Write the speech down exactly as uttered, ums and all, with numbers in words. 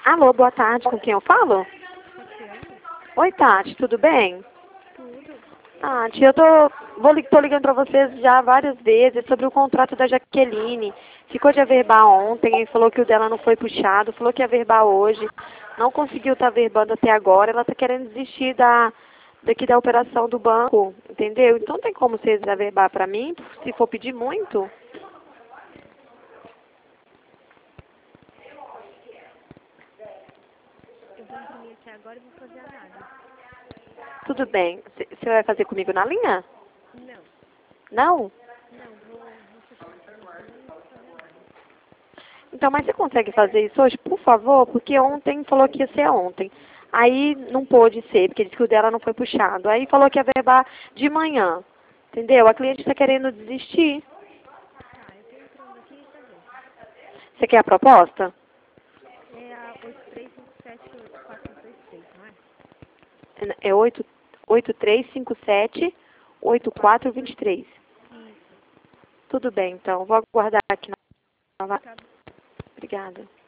Alô, boa tarde, com quem eu falo? Oi, Tati, tudo bem? Tudo. Tati, eu tô, vou, li- tô ligando pra vocês já várias vezes sobre o contrato da Jaqueline. Ficou de averbar ontem e falou que o dela não foi puxado, falou que ia averbar hoje. Não conseguiu estar averbando até agora, ela tá querendo desistir da, daqui da operação do banco, entendeu? Então tem como vocês averbar pra mim, se for pedir muito? Eu vou imprimir aqui agora e vou fazer a análise. Tudo bem. C- Você vai fazer comigo na linha? Não, Não? não, vou, vou fechar aqui meu trem e vou fazer a análise. Então, mas você consegue fazer isso hoje, por favor? Porque ontem falou que ia ser ontem. Aí não pôde ser, porque disse que o dela não foi puxado. Aí falou que ia verbar de manhã. Entendeu? A cliente está querendo desistir. Tá, eu tô entrando aqui e já vejo. Você quer a proposta? É a oito três cinco sete oito quatro dois três, não é? É oito oito três cinco sete oito quatro dois três. Isso. Tudo bem, então. Vou aguardar aqui na... Tá. Obrigada.